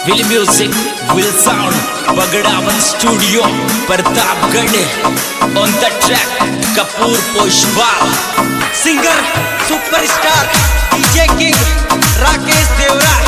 Will Music, Will Sound, Bagadavan Studio, Pratapgarh. On the track, Kapoor Poshwal. Singer, Superstar, DJ King, Rakesh Devra.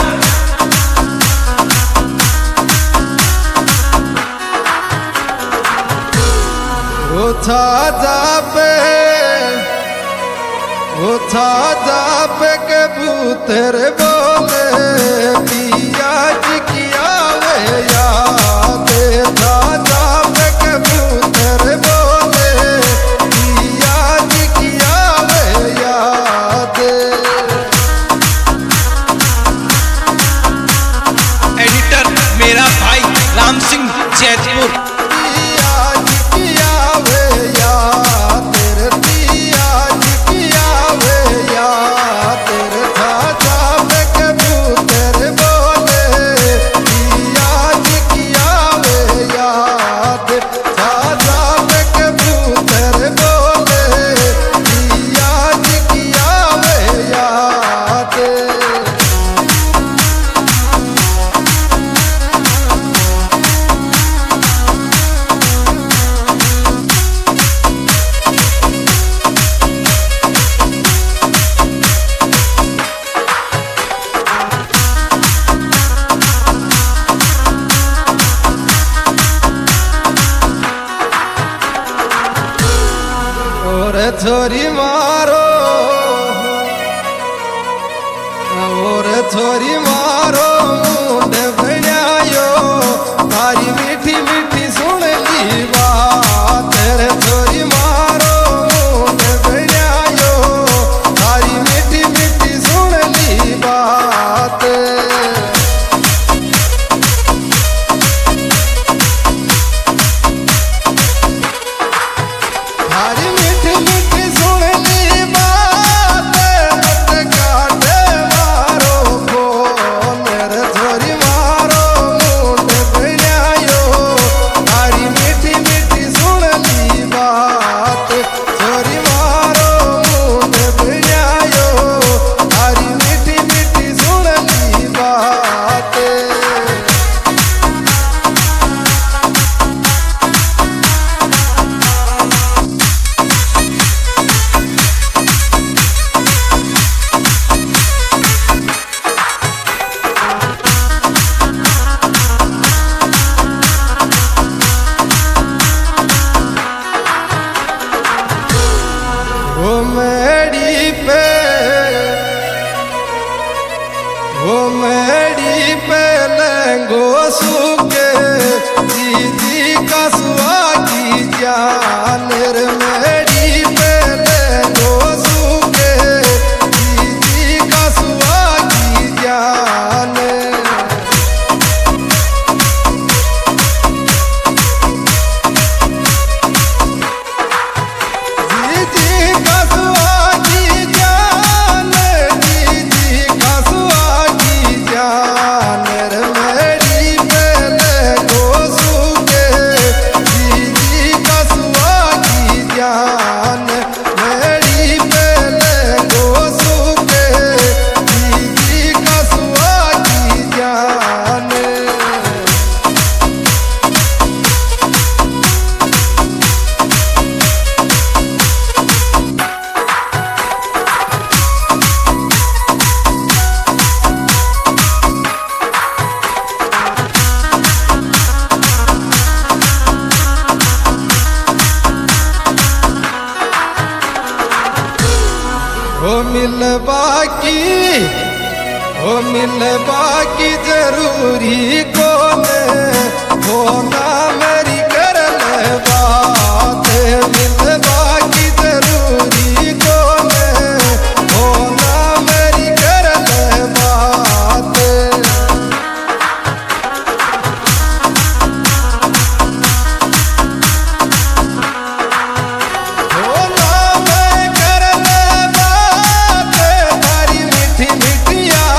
उठा जापे कबूतर बोले पिया जी की आवे याद। उठा जापे कबूतर बोले पिया जी की आवे याद। एडिटर मेरा भाई राम सिंह जैतपुर। छोरी मारो और छोरी मारो मुंडे बनायो तारी मीठी मीठी सुन ली बात। तेरे छोरी मारो मुंडे बनायो तारी मीठी मीठी सुन ली बात। वो मेरी पे लंगो सूखे दीदी का सुहागी जान। मेरी पे लंगो सूखे दीदी का सुहागी जान। दीदी का सुहागी जान, दीदी का सुहागी जान। मेरी पहले को सूखे दीदी का सुहागी जान। मेरी पहले को सूखे दीदी का सुहागी जान। ओ मिल बाकी जरूरी कोने होना मेरी कर ले बात। मिल बाकी जरूरी कोने होना मेरी कर ले बात।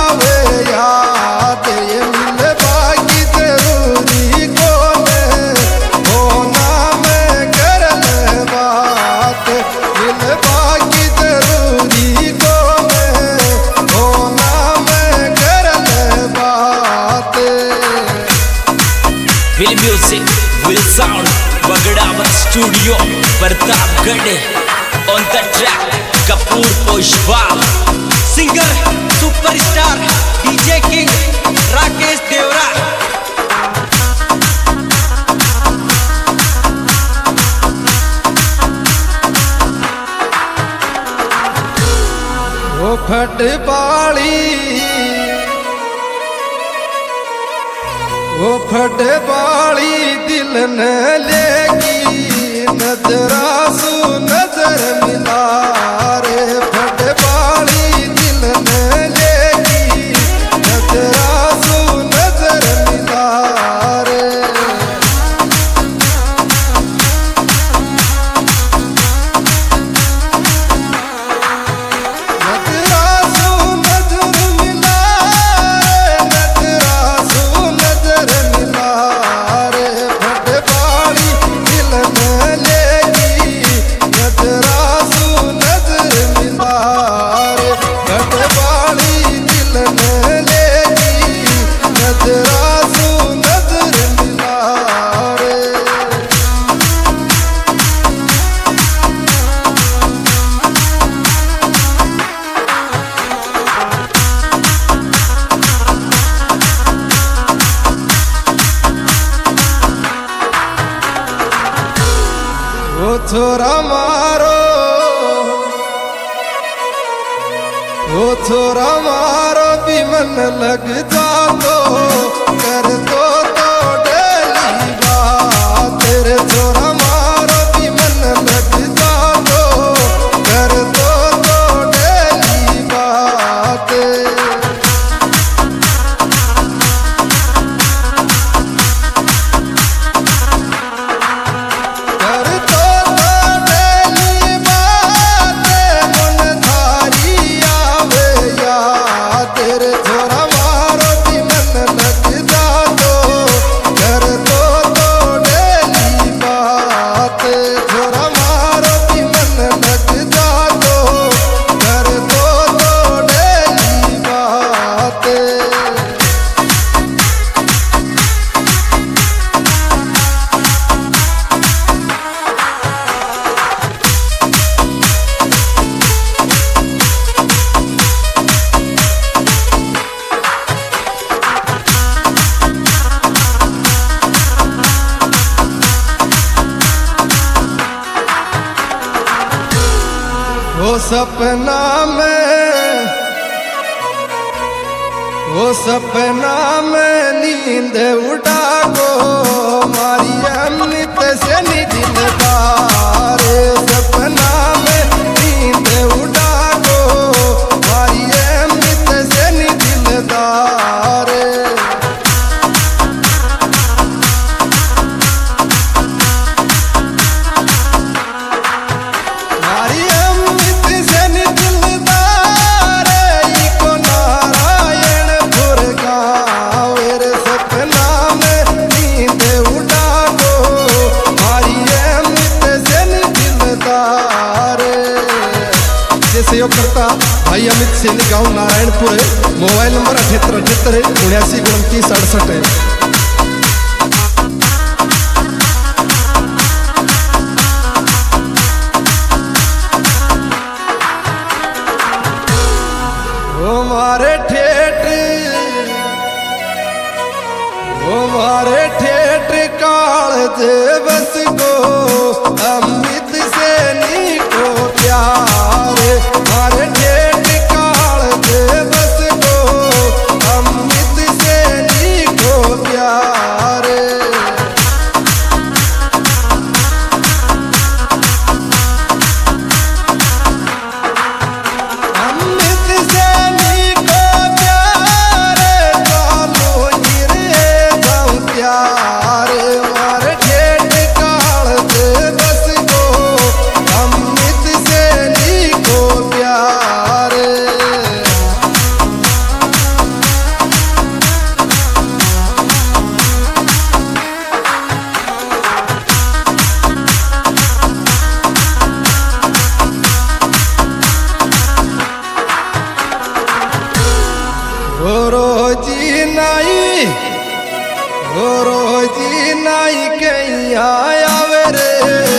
ये मिल बाकी जरूरी कोने will music will sound Bagdawar studio Pratapgarh on the track Kapoor Pushpal singer superstar DJ king Rakesh Devra. वो फट बाड़ी दिल न लेगी नजरा सु नजर मिला रे फट बाड़ी दिल न लेगी नजरा सु नजर मिला रे नजरा सु नजर मिला नजरा सु नजर मिला रे फट बाड़ी दिल न लेगी नजरा सु नजर मिला रे फट बाड़ी दिल न लेगी नजरा सु नजर मिला रे। वो छोरा मारो भी मन लग जातो कर दो तो डेली बात तेरे छोरा मारो भी मन लग जातो कर दो तो डेली बात कर दो तो डेली बात मन थारी आवे याद तेरे छोरा मारो भी मन लग जातो कर दो तो डेली बात छोरा मारो भी मन लग जातो कर दो तो डेली बात। वो सपना में नींद उड़ा गो मारी अमृत से दिलदार सपना में नींद उड़ा गो मारी अमृत से दिलदार मारी अमृत से दिलदार इको नारायणपुर गाँव रे सपना में नींद उड़ा गो मारी अमृत से दिलदार। जैसे योग करता भाई अमित सिंह गाँव नारायणपुर है मोबाइल नंबर 7878 79 29 68 है। वो मारे ठेठ काल दे बस गो अमित से नी को प्यार मारे ठेठ काल दे बस गो अमित से नी को प्यार। अमित से नी को प्यार कालो गिरे जाऊं प्यार मारे ठेठ काल दे बस गो अमित से नी को प्यार। રોજી નાઈ કે આવે રે